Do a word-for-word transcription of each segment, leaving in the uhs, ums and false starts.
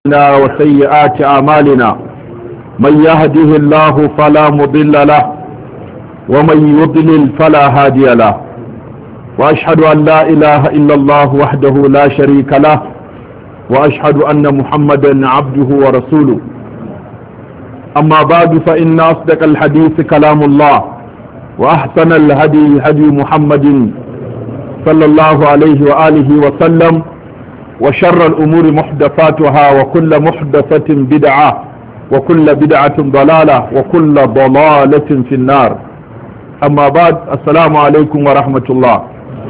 وسيئات أعمالنا من يهده الله فلا مضل له ومن يضلل فلا هادي له وأشهد أن لا إله إلا الله وحده لا شريك له وأشهد أن محمدا عبده ورسوله أما بعد فإن أصدق الحديث كلام الله وأحسن الهدي هدي محمد صلى الله عليه وآله وسلم وشر الأمور محدثاتها وكل محدثة بدعة وكل بدعة ضلالة وكل ضلالة في النار أما بعد السلام عليكم ورحمة الله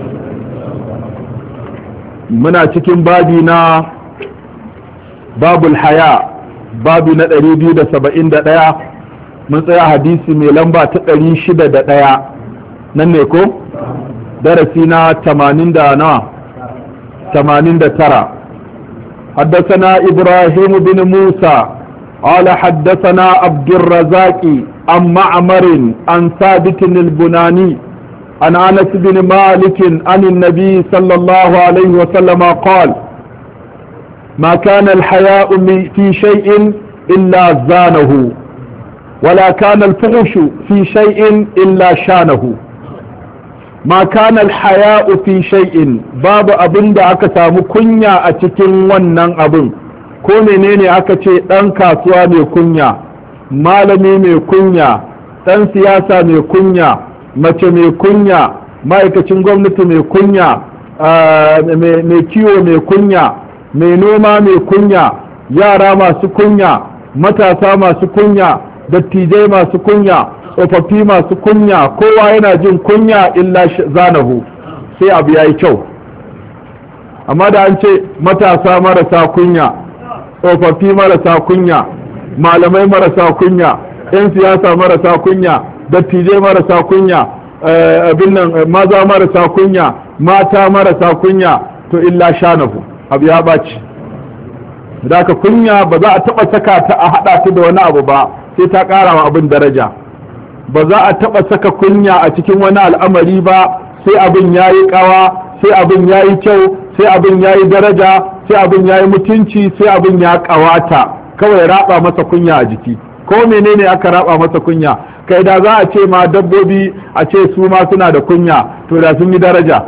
منا cikin babi na babul haya babi na ɗari biyu da saba'in da ɗaya mun tsaya hadisi mai lamba ta ɗari shida da ɗaya nan ne ko darasi na tamanin da nawa ثمانين ترى حدثنا إبراهيم بن موسى قال حدثنا عبد الرزاق عن معمر عن ثابت البناني عن أنس بن مالك عن النبي صلى الله عليه وسلم قال ما كان الحياء في شيء إلا زانه ولا كان الفحش في شيء إلا شانه ma kana alhaya'u fi shay'in babu abin da aka samu kunya a cikin wannan abin ko menene aka ce dan kasuwa mai kunya malami mai kunya dan siyasa mai kunya mace mai kunya ma'aikacin gwamnati mai kunya mai kiwo mai kunya mai noma mai kunya yara masu kunya matasa masu kunya dattijai masu kunya tsofaffi masu kunya kowa yana jin kunya illa zanahu sai abu ya yi kyau amma da an ce matasa marasa kunya tsofaffi marasa kunya malamai marasa kunya 'yan siyasa marasa kunya dattijai marasa kunya abin nan maza marasa kunya mata marasa kunya to illa shanahu abu ya baci da ka kunya ba za a taba saka ta a hada ta da wani abu ba sai ta kara wa abin daraja ba za a taɓa saka kunya a cikin wani al'amari ba sai abin ya yi ƙawa sai abin ya yi kyau sai abin ya yi daraja sai abin ya yi mutunci sai abin ya ƙawata kawai raba masa kunya a jiki ko menene aka raba masa kunya kai da za a ce ma dabbobi a ce su ma suna da kunya to da sun yi daraja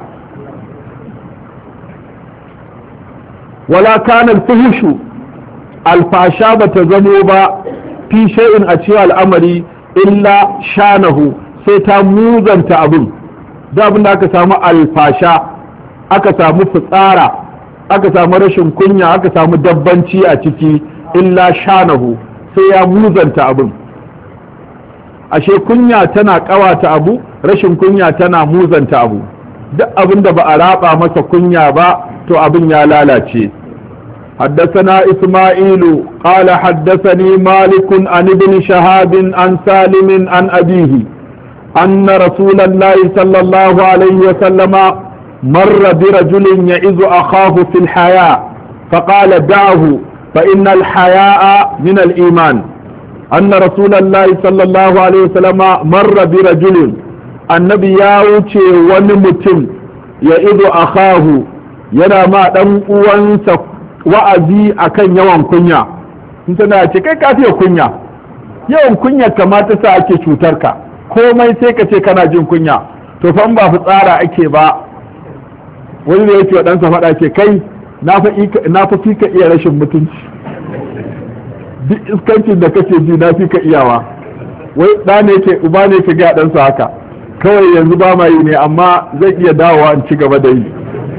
wala kana al-fuhushu alfasha bata zamo ba fi shay'in a cikin al'amari illa shanahu sai ta muzanta abin da abin da aka samu alfasha aka samu fitsara aka samu rashin kunya aka samu dabbanci a ciki illa shanahu sai ya muzanta abin ashe kunya tana kawata abu rashin kunya tana muzanta abu duk abin da ba a raba masa kunya ba to abin ya lalace حدثنا إسماعيل قال حدثني مالك عن ابن شهاب عن سالم عن أبيه أن رسول الله صلى الله عليه وسلم مر برجل يعظ أخاه في الحياء فقال دعه فإن الحياء من الإيمان أن رسول الله صلى الله عليه وسلم مر برجل النبي ياوتي ونمتم يعظ أخاه ينام أنقوانسا wa'azi akan yawan kunya in tana ce kai ka fiye kunya yawan kunya kamata sa ake cutar ka komai sai ka ce kana jin kunya to fa ba fitsara ake ba wani da yake wadansa faɗa ce kai na fa fi ka iya rashin mutunci duk iskancin da kake ji na fi ka iyawa wai ɗa ne ke uba ne ke ga ɗansa haka kawai yanzu ba ma yi ne amma zai iya dawowa in ci gaba da yi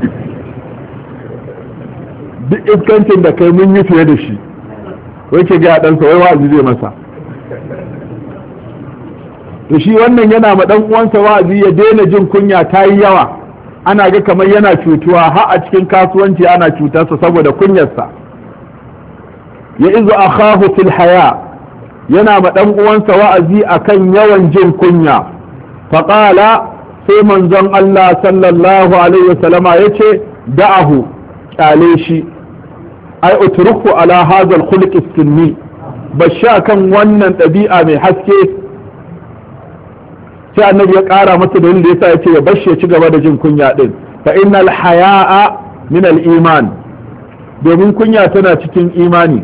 duk iskancin da kai mun yi fiye da shi wai ke ga ɗansa wai wa'azi zai masa to shi wannan yana ma ɗan uwansa wa'azi ya daina jin kunya ta yi yawa ana ga kamar yana cutuwa har a cikin kasuwanci ana cutarsa saboda kunyarsa ya izu akhahu fil haya yana ma ɗan uwansa wa'azi akan yawan jin kunya faqala sai manzon Allah sallallahu alaihi wasallama yace da'ahu kyale shi ai utruku ala hadha al-khuluq as-sunni basha kan wannan ɗabi'a mai haske sai annabi ya ƙara masa da wanda yasa yace ya bashi ya ci gaba da jin kunya din fa innal haya'a min al-iman domin kunya tana cikin imani